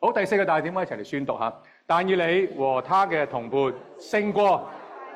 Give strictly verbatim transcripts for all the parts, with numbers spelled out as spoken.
好，第四個大點，我一齊嚟宣讀下。但以理和他嘅同伴勝過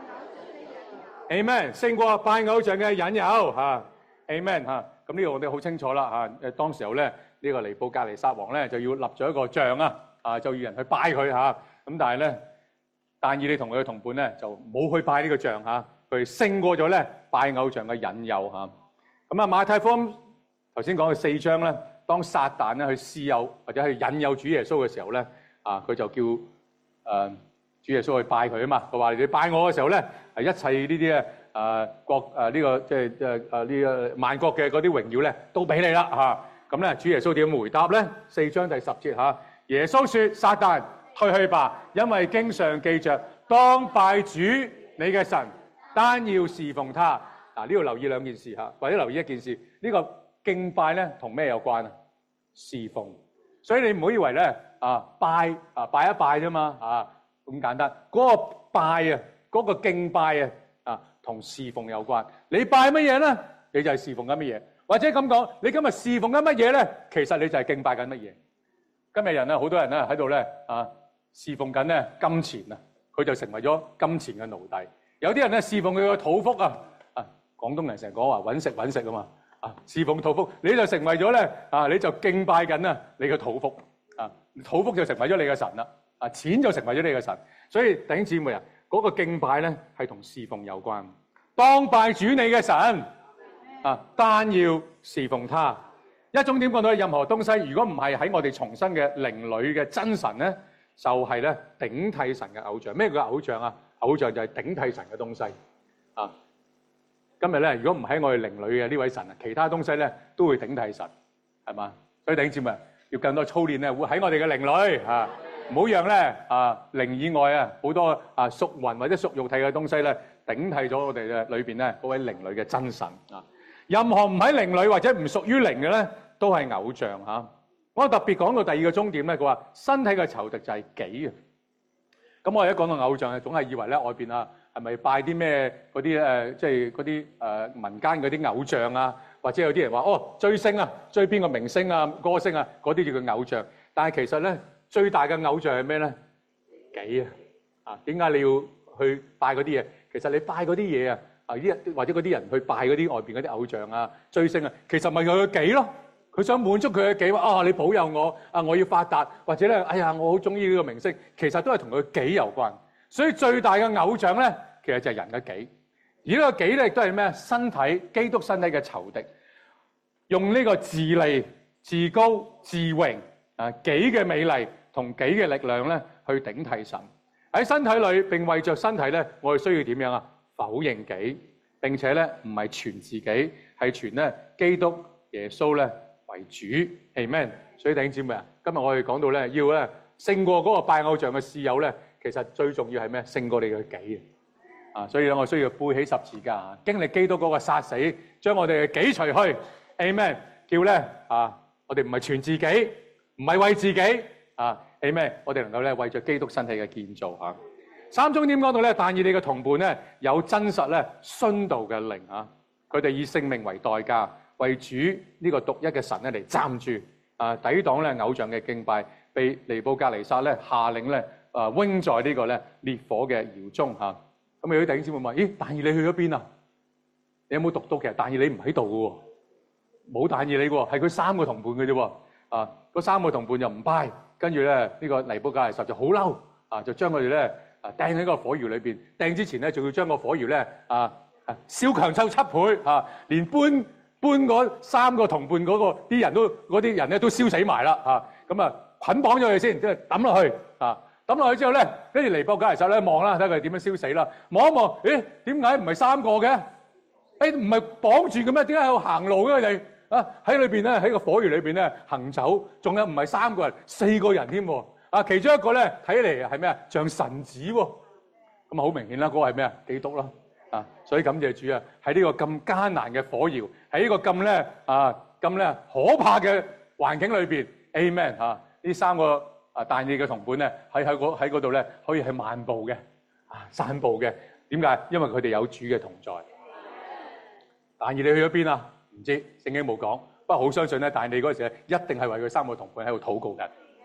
Amen， 勝過拜偶像嘅引誘嚇 Amen 嚇。咁呢個我哋好清楚啦嚇。誒當時候咧，呢個尼布甲尼撒王咧就要立咗一個像啊，啊就要人去拜佢嚇。咁但係咧，但以理同佢嘅同伴咧就冇去拜呢個像嚇，佢勝過咗咧拜偶像嘅引誘嚇。咁啊馬太福音頭先講嘅四章咧，當撒旦咧去試誘或者去引誘主耶穌嘅時候咧，啊佢就叫誒、呃、主耶穌去拜佢啊嘛。佢話你拜我嘅時候咧，係一切呢啲咧誒國誒呢、這個即係誒誒呢個萬國嘅嗰啲榮耀咧都俾你啦嚇。咁、啊、咧主耶穌點回答咧？四章第十節嚇、啊，耶穌說：撒旦退去吧，因為經上記着，當拜主你嘅神，單要侍奉他。嗱呢度留意兩件事嚇，或者留意一件事，呢、這個敬拜咧同咩有關啊？侍奉。所以你唔好以為咧啊拜啊拜一拜啫嘛啊咁簡單。嗰、那個拜啊，嗰、那個敬拜啊啊同侍奉有關。你拜乜嘢咧？你就係侍奉緊乜嘢。或者咁講，你今日侍奉緊乜嘢咧？其實你就係敬拜緊乜嘢。今日人咧，好多人咧喺度咧啊侍奉緊咧金錢啊，佢就成為咗金錢嘅奴隸。有啲人咧侍奉佢個肚腹啊。廣東人成日講話揾食揾食啊嘛，啊侍奉肚腹，你就成為咗咧啊，你就敬拜緊啊你嘅肚腹啊，肚腹就成為咗你嘅神啦，啊錢就成為咗你嘅神，所以弟兄姊妹啊，嗰個敬拜咧係同侍奉有關。當拜主你嘅神啊，單要侍奉他。一種點講到任何東西，如果唔係喺我哋重生嘅靈裏嘅真神咧，就係咧頂替神嘅偶像。咩叫偶像啊？偶像就係頂替神嘅東西啊。今日咧，如果唔喺我哋靈裏嘅呢位神啊，其他東西咧都會頂替神，係嘛？所以弟兄姊妹要更多操練咧，會喺我哋嘅靈裏嚇，唔好讓咧啊靈以外啊好多啊屬魂或者屬肉體嘅東西咧頂替咗我哋嘅裏邊咧嗰位靈裏嘅真神啊。任何唔喺靈裏或者唔屬於靈嘅咧，都係偶像嚇。我特別講到第二個終點咧，佢話身體嘅仇敵就係己啊。咁我哋一講到偶像，總係以為咧外邊啊。係咪拜啲咩嗰啲誒，即係嗰啲誒民間嗰啲偶像啊？或者有啲人話哦追星啊，追邊個明星啊、歌星啊，嗰啲叫做偶像。但係其實咧，最大嘅偶像係咩咧？己啊！啊，點解你要去拜嗰啲嘢？其實你拜嗰啲嘢啊，啊啲或者嗰啲人去拜嗰啲外邊嗰啲偶像啊、追星啊，其實咪佢嘅己咯。佢想滿足佢嘅己，話啊你保佑我啊，我要發達，或者咧哎呀我好中意呢個明星，其實都係同佢嘅己有關。所以最大嘅偶像咧，其實就係人嘅己，而呢個己咧亦都係咩？身體基督身體嘅仇敵，用呢個自利、自高、自榮啊己嘅美麗同己嘅力量咧，去頂替神喺身體裏，並為着身體咧，我哋需要點樣啊？否認己，並且咧唔係傳自己，係傳咧基督耶穌咧為主。Amen。所以弟兄姊妹啊，今日我哋講到咧，要咧勝過嗰個拜偶像嘅事友咧。其實最重要係咩？勝過你嘅己啊！所以咧，我需要背起十字架，經歷基督嗰個殺死，將我哋嘅己除去。Amen。叫咧啊，我哋唔係傳自己，唔係為自己啊。Amen。我哋能夠咧為着基督身體嘅建造嚇。三重點講到咧，但以理嘅同伴咧有真實咧殉道嘅靈啊，佢哋以性命為代價，為主呢個獨一嘅神咧嚟站住啊，抵擋咧偶像嘅敬拜，被尼布甲尼撒咧下令咧。啊！扔在呢個咧烈火嘅窯中嚇，咁有啲弟兄姊妹問：咦，但以理去咗邊啊？你有冇讀到？其實但以理唔喺度嘅喎，冇但以理喎，係佢三個同伴嘅啫喎。啊，嗰三個同伴又唔拜，跟住咧呢個尼布甲尼撒就好嬲啊，就將佢哋咧啊掟喺個火窯裏邊。掟之前咧，仲要將個火窯咧啊啊燒強臭七倍啊，連搬搬嗰三個同伴嗰個啲人都嗰啲人咧都燒死埋啦嚇。咁啊捆綁咗佢先，即係抌落去啊。抌落去之後咧，跟住尼布甲尼撒咧望啦，睇佢點樣燒死啦。望一望，咦？點解唔係三個嘅？誒唔係綁住嘅咩？點解喺度行路嘅佢哋啊？喺裏邊咧，喺個火窯裏邊咧行走，仲有唔係三個人，四個人添喎。啊，其中一個咧睇嚟係咩啊？像神子喎。咁啊好明顯啦，嗰個係咩啊？基督啦。啊，所以感謝主啊！喺呢個咁艱難嘅火窯，喺呢個咁咧啊咁咧可怕嘅環境裏邊 ，Amen 嚇呢三個。啊！但以理嘅同伴咧，喺喺嗰喺嗰度咧，可以係漫步嘅，啊散步嘅。點解？因為佢哋有主嘅同在。但以理去咗邊啊？唔知，聖經冇講。不過好相信咧，但以理嗰時咧，一定係為佢三個同伴喺度禱告緊。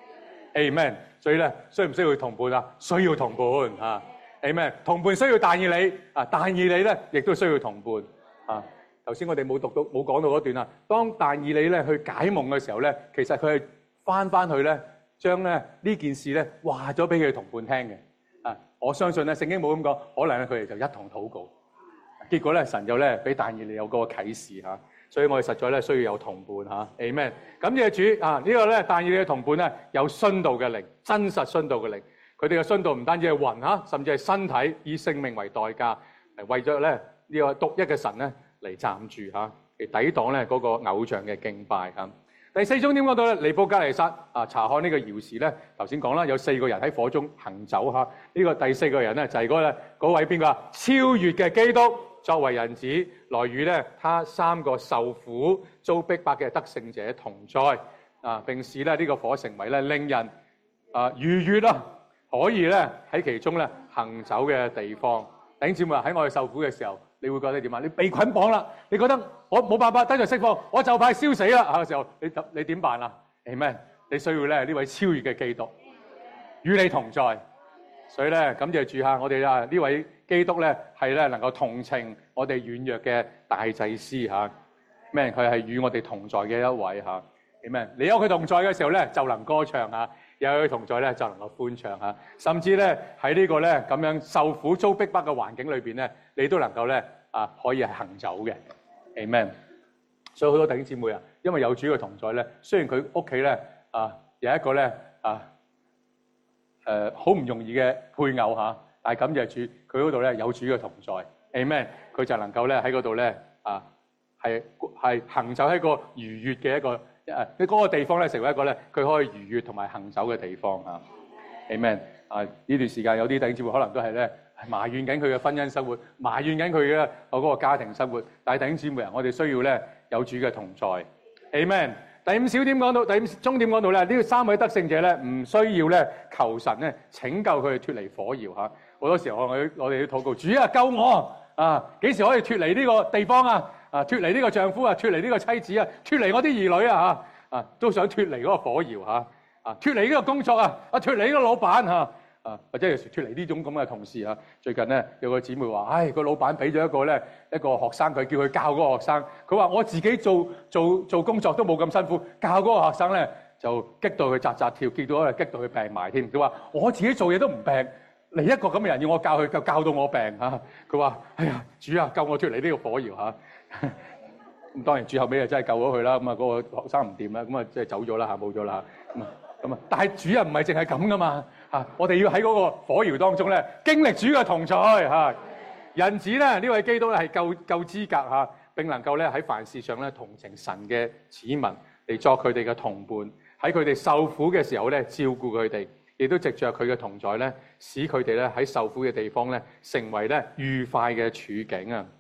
Amen。所以咧，需唔需要同伴啊？需要同伴嚇。Amen。同伴需要但以理啊，但以理咧亦都需要同伴啊。頭先我哋冇讀到冇講到嗰段啊。當但以理咧去解夢嘅時候咧，其實佢係翻翻去咧，將咧呢件事咧話咗俾佢同伴聽嘅。啊，我相信咧聖經冇咁講，可能咧佢哋就一同禱告。結果咧神就咧俾但以理有個啟示嚇。所以我哋實在咧需要有同伴嚇 ，Amen。感謝主啊！這個、呢個咧但以理嘅同伴咧有殉道嘅靈，真實殉道嘅靈。佢哋嘅殉道唔單止係魂嚇，甚至係身體以性命為代價，嚟為咗咧呢、這個獨一嘅神咧嚟站住嚇，嚟抵擋咧嗰個偶像嘅敬拜嚇。第四重點講到咧，尼布甲尼撒啊查看呢個遙示咧，頭先講啦，有四個人喺火中行走嚇。呢、這個第四個人咧就係嗰咧嗰位邊個啊？超越嘅基督。作為人子來與咧，他三個受苦遭逼迫嘅得勝者同在啊，並使咧呢個火成為咧令人啊愉悅啦，可以咧喺其中咧行走嘅地方。弟兄姊妹喺我哋受苦嘅時候，你會覺得點啊？你被捆綁啦，你覺得我冇辦法得到釋放，我就快燒死啦啊！嘅時候，你你點辦啊？Amen，你需要咧呢位超越嘅基督與你同在。所以咧，感謝主下我哋啊呢位基督咧係咧能夠同情我哋軟弱嘅大祭司嚇，咩？佢係與我哋同在嘅一位嚇，咩？你有佢同在嘅時候咧，就能歌唱嚇；有佢同在咧，就能夠歡唱嚇。甚至咧喺呢個咧咁樣受苦遭逼迫嘅環境裏邊咧，你都能夠咧啊可以係行走嘅，Amen。所以好多弟兄姊妹啊，因為有主嘅同在咧，雖然佢屋企咧啊有一個咧啊。誒好唔容易嘅配偶嚇，但係感謝主，佢嗰度咧有主嘅同在 ，Amen。佢就能夠咧喺嗰度咧啊，係係行走喺個愉悅嘅一個誒，你嗰個地方咧成為一個咧佢可以愉悅同埋行走嘅地方嚇，Amen。啊呢段時間有啲弟兄姊妹可能都係咧埋怨緊佢嘅婚姻生活，埋怨緊佢嘅嗰個家庭生活，但係弟兄姊妹啊，我哋需要咧有主嘅同在 ，Amen。第五小點講到，第五中點講到咧，呢三位得勝者咧，唔需要咧求神咧拯救佢哋脫離火窯嚇。好多時候我哋我哋都禱告，主啊救我啊！幾時可以脫離呢個地方啊？啊脫離呢個丈夫啊，脫離呢個妻子啊，脫離我啲兒女啊嚇啊，都想脫離嗰個火窯嚇啊，脫離呢個工作啊，啊脫離呢個老闆嚇。啊，或者有時脫離呢種咁嘅同事啊。最近咧有個姊妹話，唉，個老闆俾咗一個咧一個學生佢，叫佢教嗰個學生。佢話我自己做做做工作都冇咁辛苦，教嗰個學生咧就激到佢扎扎跳，激到咧激到佢病埋添。佢話我自己做嘢都唔病，嚟一個咁嘅人要我教佢，就教到我病嚇。佢話：哎呀，主啊，救我脫離呢個火窯嚇。咁當然最後尾啊真係救咗佢啦。咁啊嗰個學生唔掂啦，咁啊即係走咗啦嚇，冇咗啦咁啊。咁啊！但係主啊，唔係淨係咁噶嘛嚇！我哋要喺嗰個火窯當中咧，經歷主嘅同在嚇。人子咧，呢位基督咧係夠夠資格嚇，並能夠咧喺凡事上咧同情神嘅子民嚟作佢哋嘅同伴，喺佢哋受苦嘅時候咧照顧佢哋，亦都藉著佢嘅同在咧，使佢哋咧喺受苦嘅地方咧成為咧愉快嘅處境啊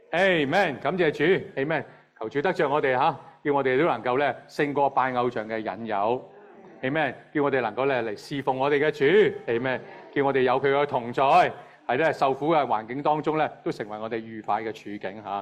！Amen，感謝主 ，Amen，求主得著我哋嚇，叫我哋都能夠咧勝過拜偶像嘅引誘。Amen，叫我哋能夠咧嚟侍奉我哋嘅主，Amen，叫我哋有佢嘅同在，係咧受苦嘅環境當中咧，都成為我哋愉快嘅處境嚇。